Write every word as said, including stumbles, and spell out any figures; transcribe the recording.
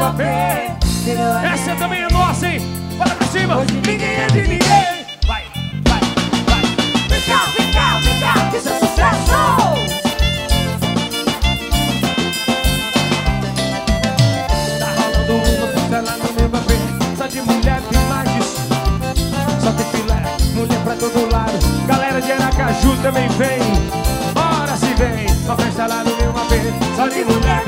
meu A P. Essa também é nossa, hein? Bora pra cima. Hoje ninguém é de ninguém. Vai, vai, vai. Vem cá, vem cá, vem cá, isso é sucesso. Tá rolando uma festa lá no meu A P. Só de mulher tem mais disso. Só tem filé, mulher pra todo lado. Galera de Aracaju também vem. Bora se vem, uma festa lá no meu A P. Só de mulher